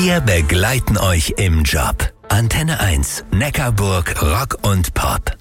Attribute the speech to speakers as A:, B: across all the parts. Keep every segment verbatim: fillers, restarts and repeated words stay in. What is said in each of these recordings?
A: Wir begleiten euch im Job. Antenne eins, Neckarburg, Rock und Pop.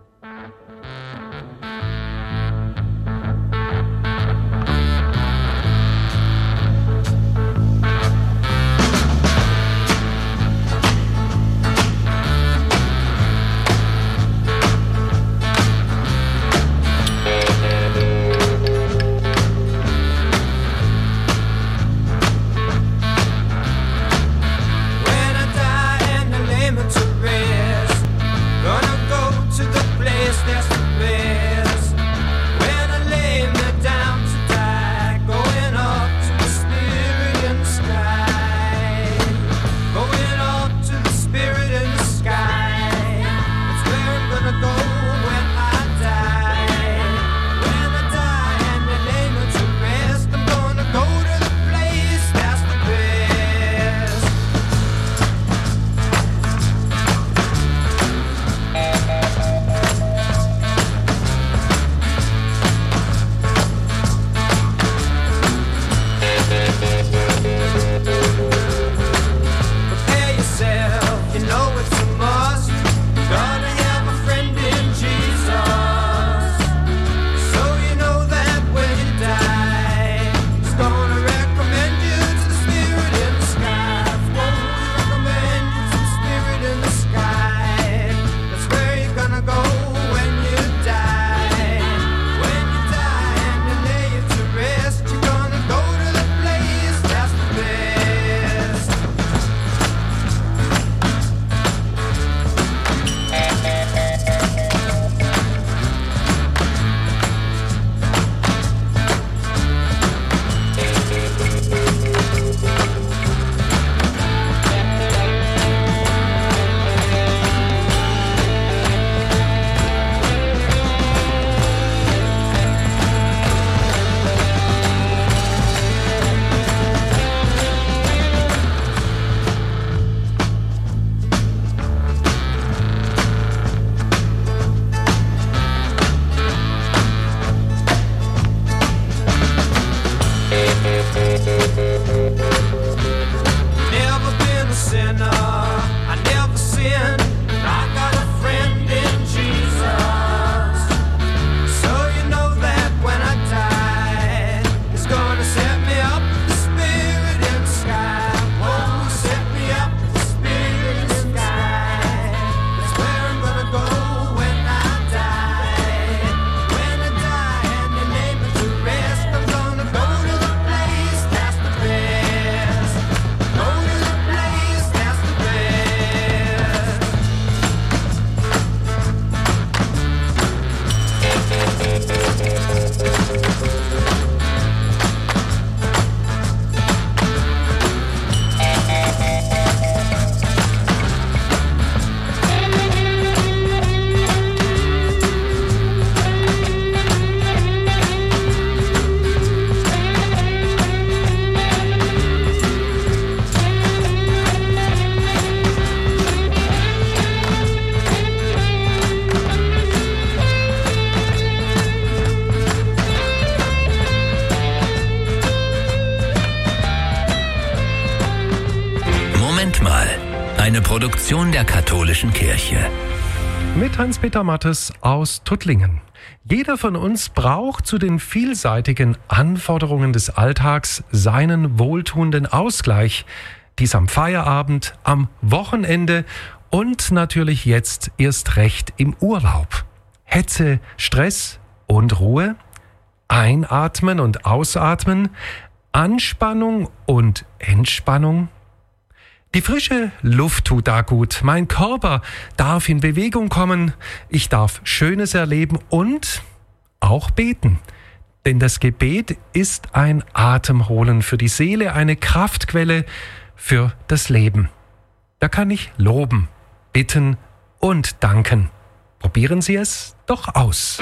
A: Eine Produktion der Katholischen Kirche.
B: Mit Hans-Peter Mattes aus Tuttlingen. Jeder von uns braucht zu den vielseitigen Anforderungen des Alltags seinen wohltuenden Ausgleich. Dies am Feierabend, am Wochenende und natürlich jetzt erst recht im Urlaub. Hetze, Stress und Ruhe, Einatmen und Ausatmen, Anspannung und Entspannung. Die frische Luft tut da gut, mein Körper darf in Bewegung kommen, ich darf Schönes erleben und auch beten. Denn das Gebet ist ein Atemholen für die Seele, eine Kraftquelle für das Leben. Da kann ich loben, bitten und danken. Probieren Sie es doch aus.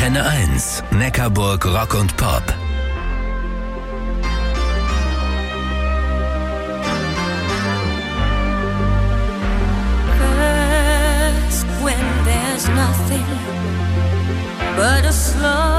A: Antenne eins, Neckarburg Rock und Pop.
C: First, when there's nothing but a slow